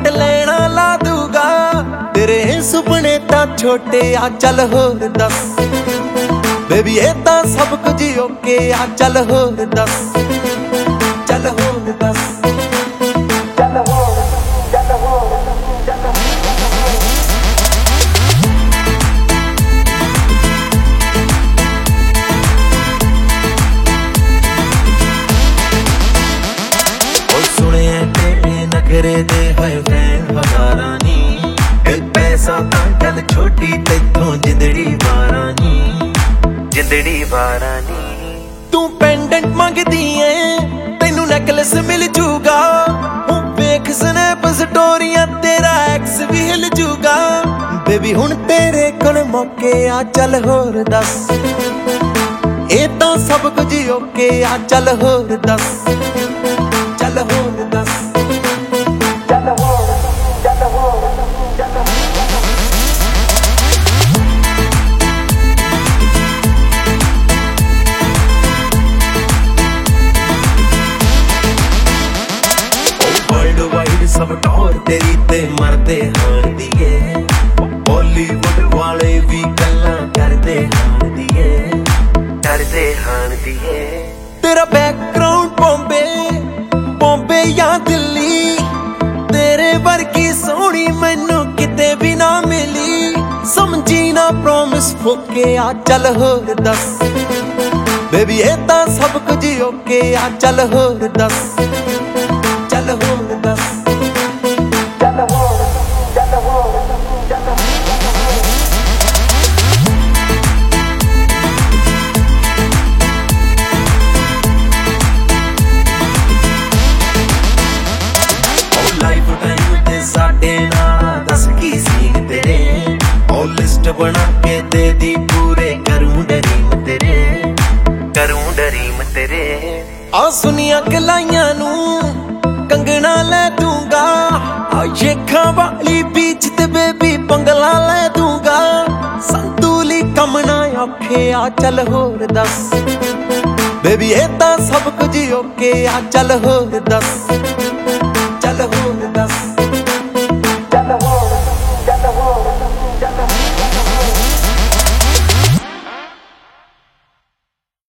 ਕੱਟ ਲੈਣਾ ਲਾ ਦੂਗਾ ਤੇਰੇ ਸੁਪਨੇ ਤਾਂ ਛੋਟੇ ਆ ਚੱਲ ਹੋਰ ਦੱਸ ਬੇਬੀ ਇਹ ਤਾਂ ਸਭ ਕੁਝ ਓਕੇ ਆ ਚੱਲ ਹੋਰ ਦੱਸ ਚੱਲ ਹੋਰ ਦੱਸ ਚੱਲ ਹੋਰ ਚੱਲ ਹੋਰ ਸੁਣਿਆ ਤੇਰੇ ਨਖਰੇ ਦੇ ਹੋਏ ਫੈਨ ਹਜ਼ਾਰਾਂ ਨੀ ਇਹ ਪੈਸਾ ਤਾਂ ਗੱਲ ਛੋਟੀ ਤੈਥੋਂ ਜਿੰਦੜੀ ਵਾਰਾਂ ਨੀ ਜਿੰਦੜੀ ਵਾਰਾਂ ਨੀ ਤੂੰ ਪੈਂਡੈਂਟ ਮੰਗਦੀ ਏ ਤੈਨੂੰ ਨੈਕਲੈਸ ਮਿਲ ਜੂਗਾ ਉਹ ਵੇਖ ਸਨੈਪ ਸਟੋਰੀਆਂ ਤੇਰਾ ਐਕਸ ਵੀ ਹਿਲ ਜੂਗਾ ਬੇਬੀ ਹੁਣ ਤੇਰੇ ਕੋਲ ਮੌਕੇ ਆ ਚੱਲ ਹੋਰ ਦੱਸ ਇਹ ਤਾਂ ਸਭ ਕੁਝ ਓਕੇ ਆ ਚੱਲ ਹੋਰ ਦੱਸ ਚੱਲ ਹੋਰ ਦੱਸ ਚੱਲ ਹੋਰ ਚੱਲ ਹੋਰ ਚੱਲ ਵਰਲਡ ਵਾਈਡ ਸਭ ਟੌਰ ਤੇਰੀ ਤੇ ਮਰਦੇ ਹਾਂ ਦੀਏ ਬਾਲੀਵੁੱਡ ਵਾਲੇ ਵੀ ਗੱਲਾਂ ਕਰਦੇ ਹਾਂ ਦੀਏ ਕਰਦੇ ਹਾਂ ਦੀਏ ਤੇਰਾ ਬੈਕਗ੍ਰਾਉਂਡ ਬੰਬੇ ਜਾਂ ਦਿੱਲੀ ਤੇਰੇ ਵਰਗੀ ਸੋਹਣੀ ਮੈਨੂੰ ਕਿਤੇ ਵੀ ਨਾ ਮਿਲੀ ਸਮਝੀ ਨਾ ਪ੍ਰੋਮਿਸ ਫੋਕੇ ਆ ਚੱਲ ਹੋਰ ਦੱਸ ਬੇਬੀ ਇਹ ਤਾਂ ਸਭ ਕੁਝ ਓਕੇ ਆ ਚੱਲ ਹੋਰ ਦੱਸ ਚੱਲ ਹੋਰ ਦੱਸ ਚੱਲ ਹੋਰ ਚੱਲ ਹੋਰ ਲਾਈਫ ਟਾਈਮ ਤੇ ਸਾਡੇ ਨਾਲ ਦੱਸ ਕੀ ਸੀਨ ਤੇਰੇ ਉਹ ਲਿਸਟ ਬਣਾ ਕੇ ਦੇ ਦੀ ਪੂਰੇ ਕਰੂੰ ਡਰੀਮ ਤੇਰੇ ਆ ਸੁਨੀਆਂ ਕਲਾਈਆਂ ਨੂੰ ਕੰਗਣਾ ਲੈ ਦੂੰਗਾ ਆ ਸ਼ੇਖਾਂ ਵਾਲੀ ਬੀਚ ਤੇ ਬੇਬੀ ਬੰਗਲਾ ਲੈ ਦੂੰਗਾ ਸੰਤੂਲੀ ਕੰਮ ਨਾ ਔਖੇ ਆ ਚੱਲ ਹੋਰ ਦੱਸ ਬੇਬੀ ਇਹ ਤਾਂ ਸਭ ਕੁਝ ਓਕੇ ਆ ਚੱਲ ਹੋਰ ਦੱਸ